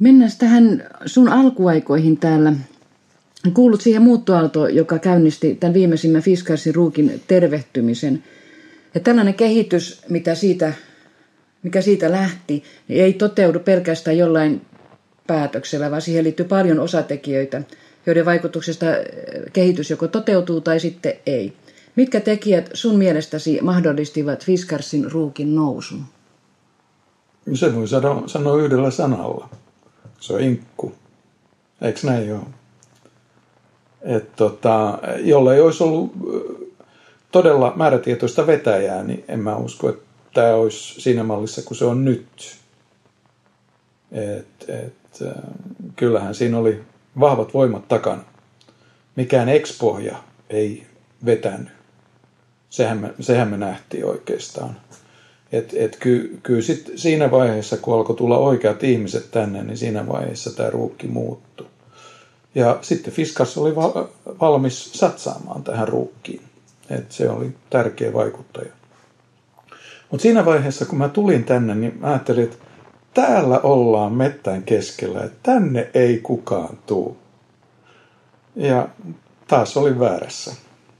Mennään tähän sun alkuaikoihin täällä. Kuulut siihen muuttoaaltoon, joka käynnisti tämän viimeisimmän Fiskarsin ruukin tervehtymisen. Ja tällainen kehitys, mikä siitä lähti, niin ei toteudu pelkästään jollain päätöksellä, vaan siihen liittyy paljon osatekijöitä, joiden vaikutuksesta kehitys joko toteutuu tai sitten ei. Mitkä tekijät sun mielestäsi mahdollistivat Fiskarsin ruukin nousun? Se voi sanoa yhdellä sanalla. Se on inkku. Eikö näin ole? Jollei olisi ollut todella määrätietoista vetäjää, niin en mä usko, että tämä olisi siinä mallissa kuin se on nyt. Kyllähän siinä oli vahvat voimat takana. Mikään ex-pohja ei vetänyt. Sehän me nähtiin oikeastaan. Kyllä sit siinä vaiheessa, kun alkoi tulla oikeat ihmiset tänne, niin siinä vaiheessa tämä ruukki muuttui. Ja sitten Fiskars oli valmis satsaamaan tähän ruukkiin. Se oli tärkeä vaikuttaja. Mutta siinä vaiheessa, kun mä tulin tänne, niin mä ajattelin, että täällä ollaan mettän keskellä, että tänne ei kukaan tule. Ja taas olin väärässä.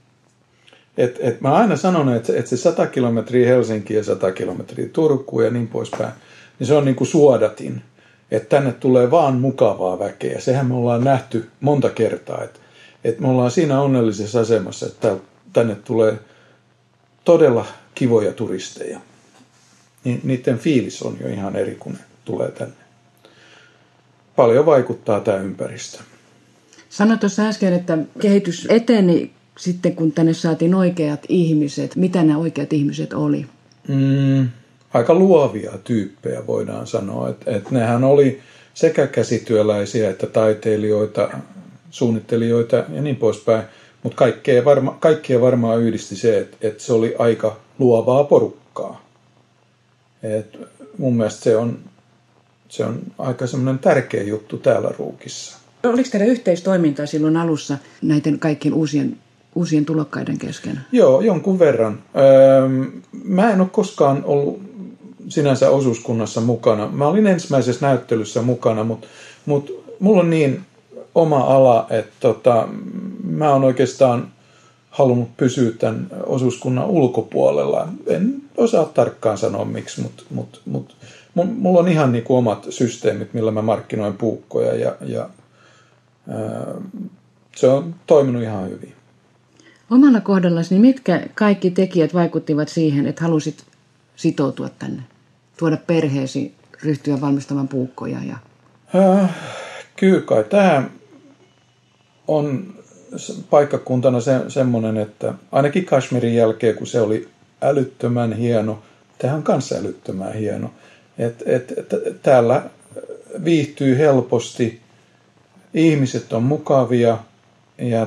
Mä aina sanon, että se 100 kilometriä Helsinkiin ja 100 kilometriä Turkuun ja niin poispäin, niin se on niin kuin suodatin. Että tänne tulee vaan mukavaa väkeä. Sehän me ollaan nähty monta kertaa, että me ollaan siinä onnellisessa asemassa, että tänne tulee todella kivoja turisteja. Niiden fiilis on jo ihan eri, kun ne tulee tänne. Paljon vaikuttaa tämä ympäristö. Sanoit tuossa äsken, että kehitys eteni sitten, kun tänne saatiin oikeat ihmiset. Mitä nämä oikeat ihmiset oli? Aika luovia tyyppejä voidaan sanoa. Että nehän oli sekä käsityöläisiä että taiteilijoita, suunnittelijoita ja niin poispäin. Mutta kaikkia varmaan yhdisti se, että se oli aika luovaa porukkaa. Mun mielestä se on aika semmoinen tärkeä juttu täällä ruukissa. Oliko teillä yhteistoimintaa silloin alussa näiden kaikkien uusien tulokkaiden kesken? Joo, jonkun verran. Mä en ole koskaan ollut sinänsä osuuskunnassa mukana. Mä olin ensimmäisessä näyttelyssä mukana, mutta mulla on niin oma ala, että mä oon oikeastaan halunnut pysyä tämän osuuskunnan ulkopuolella. En osaa tarkkaan sanoa miksi, mutta mulla on ihan niin kuin omat systeemit, millä mä markkinoin puukkoja ja se on toiminut ihan hyvin. Omalla kohdallasi, niin mitkä kaikki tekijät vaikuttivat siihen, että halusit sitoutua tänne? Tuoda perheesi, ryhtyä valmistamaan puukkoja? Kyllä kai. Tämä on paikkakuntana semmoinen, että ainakin Kashmirin jälkeen, kun se oli älyttömän hieno, tämä on kanssa älyttömän hieno. Täällä viihtyy helposti, ihmiset on mukavia ja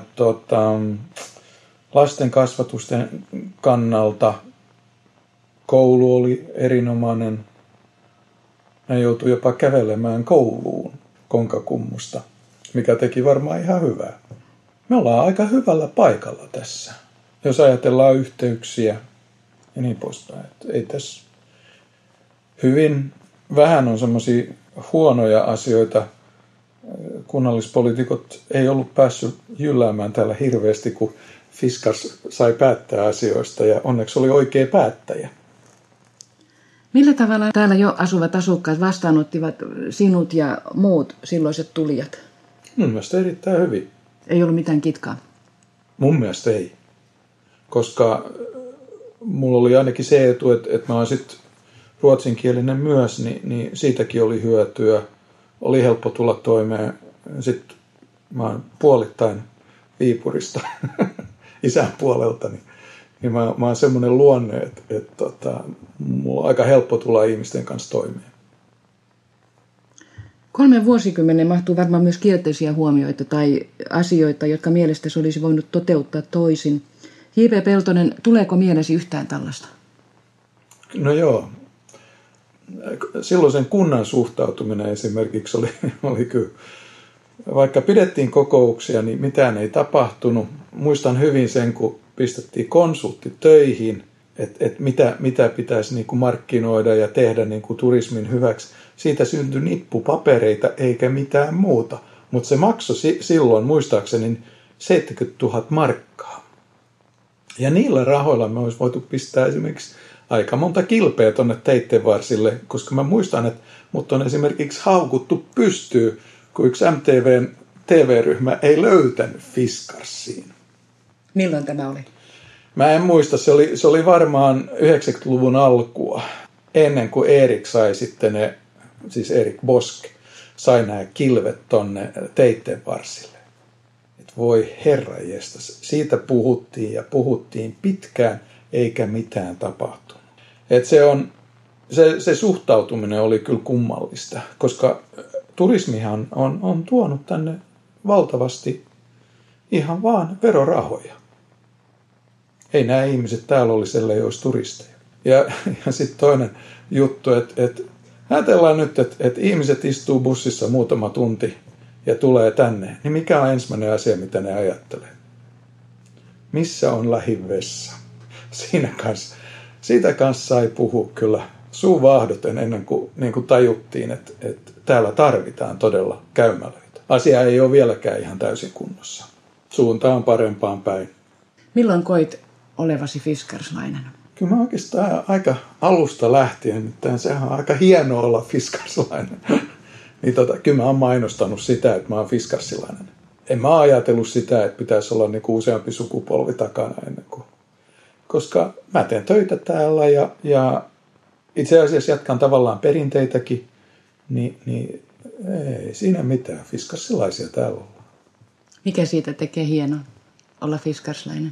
lasten kasvatusten kannalta koulu oli erinomainen. Mä joutuin jopa kävelemään kouluun Konkakummusta, mikä teki varmaan ihan hyvää. Me ollaan aika hyvällä paikalla tässä, jos ajatellaan yhteyksiä ja niin poispäin. Ei tässä hyvin vähän on semmoisia huonoja asioita. Kunnallispoliitikot ei ollut päässyt jylläämään täällä hirveästi, kun Fiskars sai päättää asioista ja onneksi oli oikea päättäjä. Millä tavalla täällä jo asuvat asukkaat vastaanottivat sinut ja muut silloiset tulijat? Mun mielestä erittäin hyvin. Ei ollut mitään kitkaa? Mun mielestä ei. Koska mulla oli ainakin se etu, että mä oon sitten ruotsinkielinen myös, niin siitäkin oli hyötyä. Oli helppo tulla toimeen. Sitten mä oon puolittain Viipurista isän puolelta, niin mä oon semmoinen luonne, että mulla on aika helppo tulla ihmisten kanssa toimeen. 3 vuosikymmenen mahtuu varmaan myös kielteisiä huomioita tai asioita, jotka mielestäsi olisi voinut toteuttaa toisin. J.P. Peltonen, tuleeko mielesi yhtään tällaista? No joo. Silloin sen kunnan suhtautuminen esimerkiksi oli kyllä. Vaikka pidettiin kokouksia, niin mitään ei tapahtunut. Muistan hyvin sen, kun pistettiin konsultti töihin, että mitä pitäisi niin kuin markkinoida ja tehdä niin kuin turismin hyväksi. siitä syntyi nippupapereita eikä mitään muuta. Mutta se maksoi silloin muistaakseni 70 000 markkaa. Ja niillä rahoilla me olisi voitu pistää esimerkiksi aika monta kilpeä tuonne teitten varsille, koska mä muistan, että mut on esimerkiksi haukuttu pystyy, kun yksi MTVn TV-ryhmä ei löytänyt Fiskarsiin. Milloin tämä oli? Mä en muista, se oli varmaan 90-luvun alkua, ennen kuin Erik sai sitten siis Erik Bosk sai nämä kilvet tonne teitten varsille. Et voi herranjestas, siitä puhuttiin ja puhuttiin pitkään, eikä mitään tapahtunut. Et se suhtautuminen oli kyllä kummallista, koska turismihan on tuonut tänne valtavasti ihan vaan verorahoja. Ei nämä ihmiset täällä olisi, ellei olisi turisteja. Ja sitten toinen juttu, että ajatellaan nyt, että ihmiset istuu bussissa muutama tunti ja tulee tänne, niin mikä on ensimmäinen asia, mitä ne ajattelee? Missä on lähivessa? Siitä kanssa sai puhua kyllä suu vaahdoten ennen kuin, niin kuin tajuttiin, että täällä tarvitaan todella käymälöitä. Asia ei ole vieläkään ihan täysin kunnossa. Suunta on parempaan päin. Milloin koit olevasi fiskarslainen? Kyllä mä oikeastaan aika alusta lähtien, että sehän on aika hienoa olla fiskarslainen. Niin kyllä mä oon mainostanut sitä, että mä oon fiskarsilainen. En mä ajatellut sitä, että pitäisi olla niinku useampi sukupolvi takana ennen kuin. Koska mä teen töitä täällä ja itse asiassa jatkan tavallaan perinteitäkin, niin ei siinä mitään. Fiskarsilaisia täällä ollaan. Mikä siitä tekee hienoa olla fiskarslainen?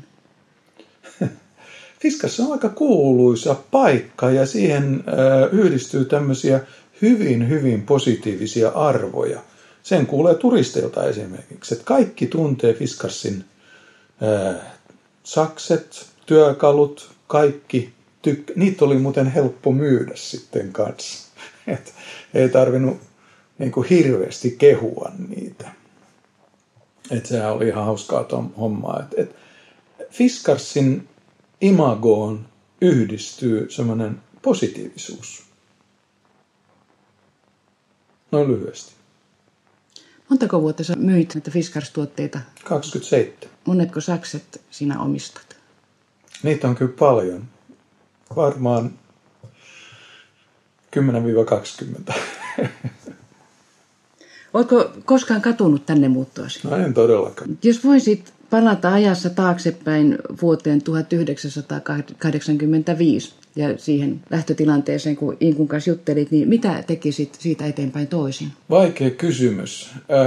Fiskars on aika kuuluisa paikka ja siihen yhdistyy tämmöisiä hyvin, hyvin positiivisia arvoja. Sen kuulee turisteilta esimerkiksi, että kaikki tuntee Fiskarsin sakset, työkalut, kaikki. Niitä oli muuten helppo myydä sitten kanssa. Et ei tarvinnut niinku hirveästi kehua niitä. Et sehän oli ihan hauskaa hommaa. Et Fiskarsin imagoon yhdistyy semmoinen positiivisuus. Noin lyhyesti. Montako vuotta sä myit näitä Fiskars-tuotteita? 27. Monetko sakset sinä omistat? Niitä on kyllä paljon. Varmaan 10-20. Ootko koskaan katunut tänne muuttoasi? No en todellakaan. Jos voisit palata ajassa taaksepäin vuoteen 1985 ja siihen lähtötilanteeseen, kun Inkun kanssa juttelit, niin mitä tekisit siitä eteenpäin toisin? Vaikea kysymys.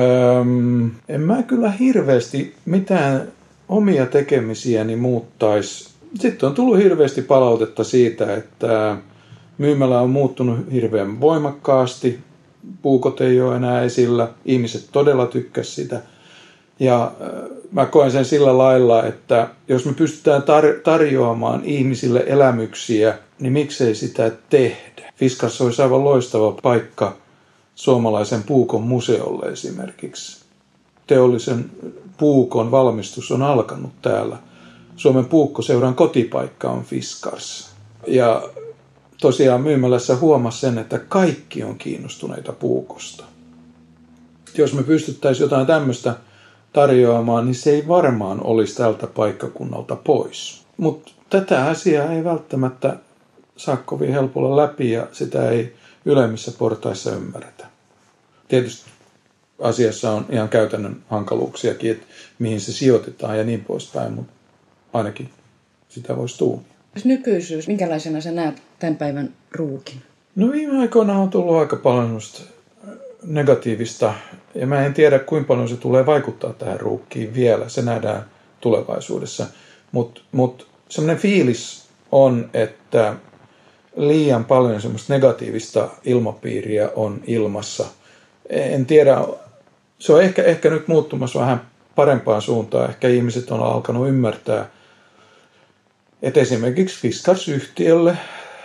En mä kyllä hirveästi mitään omia tekemisiäni muuttaisi. Sitten on tullut hirveästi palautetta siitä, että myymälä on muuttunut hirveän voimakkaasti. Puukot ei ole enää esillä. Ihmiset todella tykkäsivät sitä. Ja mä koen sen sillä lailla, että jos me pystytään tarjoamaan ihmisille elämyksiä, niin miksei sitä tehdä? Fiskars olisi aivan loistava paikka suomalaisen puukon museolle esimerkiksi. Teollisen puukon valmistus on alkanut täällä. Suomen puukkoseuran kotipaikka on Fiskars. Ja tosiaan myymälässä huomasi sen, että kaikki on kiinnostuneita puukosta. Jos me pystyttäisiin jotain tämmöistä tarjoamaan, niin se ei varmaan olisi tältä paikkakunnalta pois. Mutta tätä asiaa ei välttämättä saa kovin helpolla läpi ja sitä ei ylemmissä portaissa ymmärretä. Tietysti asiassa on ihan käytännön hankaluuksiakin, että mihin se sijoitetaan ja niin poispäin, mutta ainakin sitä voisi tuumia. Nykyisyys, minkälaisena sä näet tämän päivän ruukin? No viime aikoina on tullut aika paljon negatiivista, ja mä en tiedä kuinka paljon se tulee vaikuttaa tähän ruukkiin vielä, se nähdään tulevaisuudessa, mutta semmoinen fiilis on, että liian paljon semmoista negatiivista ilmapiiriä on ilmassa. En tiedä, se on ehkä nyt muuttumassa vähän parempaan suuntaan, ehkä ihmiset on alkanut ymmärtää, että esimerkiksi Fiskars-yhtiölle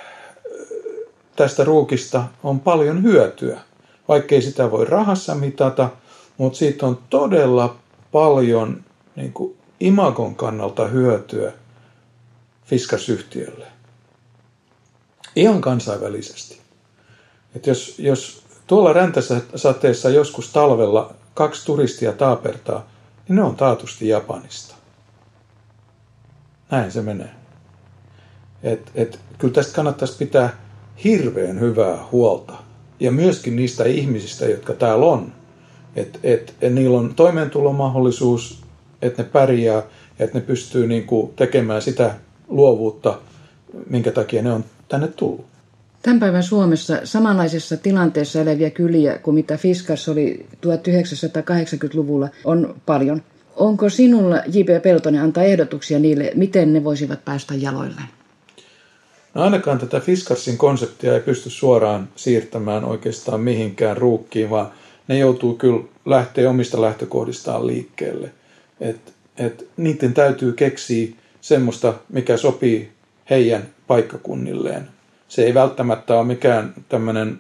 tästä ruukista on paljon hyötyä. Vaikkei sitä voi rahassa mitata, mutta siitä on todella paljon niin kuin imagon kannalta hyötyä Fiskars-yhtiölle. Ihan kansainvälisesti. Että jos tuolla räntäsateessa joskus talvella 2 turistia taapertaa, niin ne on taatusti Japanista. Näin se menee. Kyllä tästä kannattaisi pitää hirveän hyvää huolta. Ja myöskin niistä ihmisistä, jotka täällä on. Että niillä on toimeentulomahdollisuus, että ne pärjää ja että ne pystyy niinku tekemään sitä luovuutta, minkä takia ne on tänne tullut. Tämän päivän Suomessa samanlaisessa tilanteessa eläviä kyliä kuin mitä Fiskars oli 1980-luvulla on paljon. Onko sinulla, J.P. Peltonen, antaa ehdotuksia niille, miten ne voisivat päästä jaloilleen? No ainakaan tätä Fiskarsin konseptia ei pysty suoraan siirtämään oikeastaan mihinkään ruukkiin, vaan ne joutuu kyllä lähteä omista lähtökohdistaan liikkeelle. Niiden täytyy keksiä semmoista, mikä sopii heidän paikkakunnilleen. Se ei välttämättä ole mikään tämmöinen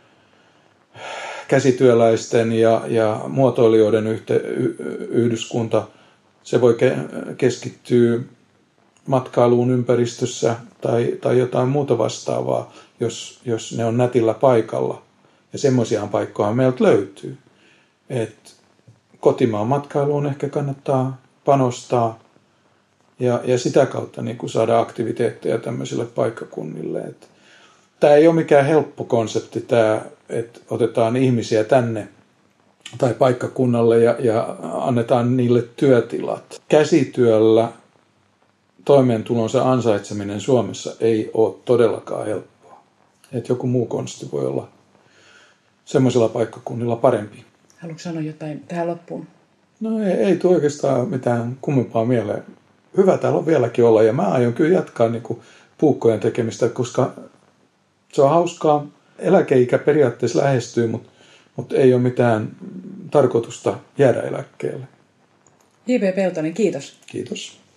käsityöläisten ja muotoilijoiden yhdyskunta. Se voi keskittyä matkailuun ympäristössä tai jotain muuta vastaavaa, jos ne on nätillä paikalla. Ja semmoisia paikkoja meiltä löytyy. Kotimaan matkailuun ehkä kannattaa panostaa ja sitä kautta niin kuin saada aktiviteetteja tämmöisille paikkakunnille. Tämä ei ole mikään helppo konsepti, että otetaan ihmisiä tänne tai paikkakunnalle ja annetaan niille työtilat. Käsityöllä toimeentulonsa ansaitseminen Suomessa ei ole todellakaan helppoa. Joku muu konsti voi olla semmoisilla paikkakunnilla parempi. Haluatko sanoa jotain tähän loppuun? No ei tule oikeastaan mitään kummempaa mieleen. Hyvä täällä on vieläkin olla ja mä aion kyllä jatkaa niin kuin puukkojen tekemistä, koska se on hauskaa. Eläkeikä periaatteessa lähestyy, mutta ei ole mitään tarkoitusta jäädä eläkkeelle. J.P. Peltonen, kiitos. Kiitos.